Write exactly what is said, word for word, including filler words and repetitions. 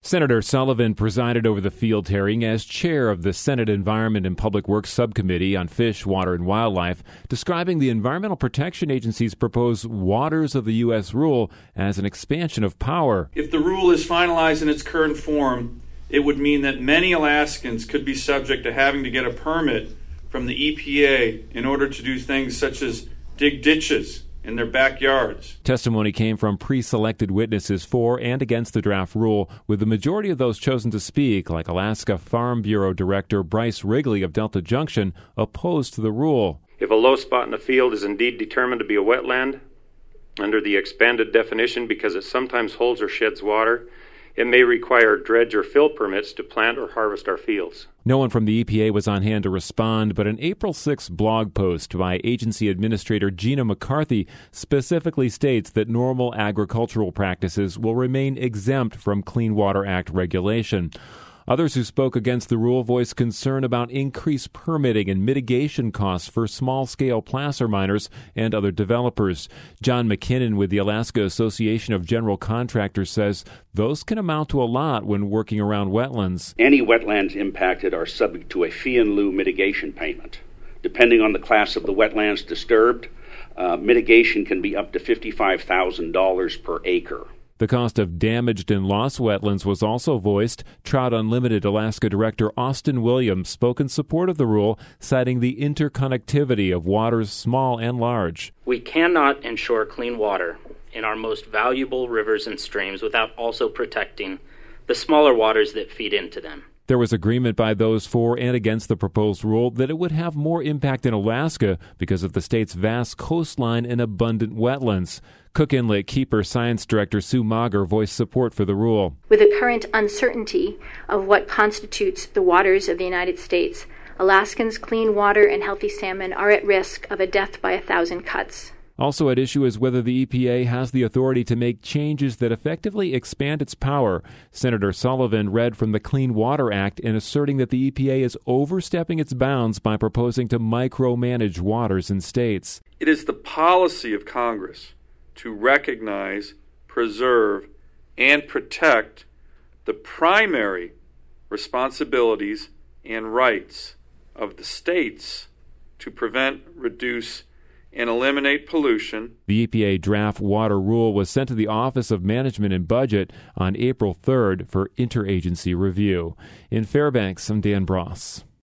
Senator Sullivan presided over the field hearing as chair of the Senate Environment and Public Works Subcommittee on Fish, Water, and Wildlife, describing the Environmental Protection Agency's proposed Waters of the U S rule as an expansion of power. If the rule is finalized in its current form, it would mean that many Alaskans could be subject to having to get a permit from the E P A in order to do things such as dig ditches in their backyards. Testimony came from pre-selected witnesses for and against the draft rule, with the majority of those chosen to speak, like Alaska Farm Bureau Director Bryce Wrigley of Delta Junction, opposed to the rule. If a low spot in a field is indeed determined to be a wetland, under the expanded definition because it sometimes holds or sheds water, it may require dredge or fill permits to plant or harvest our fields. No one from the E P A was on hand to respond, but an April sixth blog post by Agency Administrator Gina McCarthy specifically states that normal agricultural practices will remain exempt from Clean Water Act regulation. Others who spoke against the rule voiced concern about increased permitting and mitigation costs for small-scale placer miners and other developers. John McKinnon with the Alaska Association of General Contractors says those can amount to a lot when working around wetlands. Any wetlands impacted are subject to a fee in lieu mitigation payment. Depending on the class of the wetlands disturbed, uh, mitigation can be up to fifty-five thousand dollars per acre. The cost of damaged and lost wetlands was also voiced. Trout Unlimited Alaska Director Austin Williams spoke in support of the rule, citing the interconnectivity of waters small and large. We cannot ensure clean water in our most valuable rivers and streams without also protecting the smaller waters that feed into them. There was agreement by those for and against the proposed rule that it would have more impact in Alaska because of the state's vast coastline and abundant wetlands. Cook Inlet Keeper Science Director Sue Mager voiced support for the rule. With the current uncertainty of what constitutes the waters of the United States, Alaskans' clean water and healthy salmon are at risk of a death by a thousand cuts. Also at issue is whether the E P A has the authority to make changes that effectively expand its power. Senator Sullivan read from the Clean Water Act in asserting that the E P A is overstepping its bounds by proposing to micromanage waters in states. It is the policy of Congress to recognize, preserve, and protect the primary responsibilities and rights of the states to prevent, reduce, and eliminate pollution. The E P A draft water rule was sent to the Office of Management and Budget on April third for interagency review. In Fairbanks, I'm Dan Bross.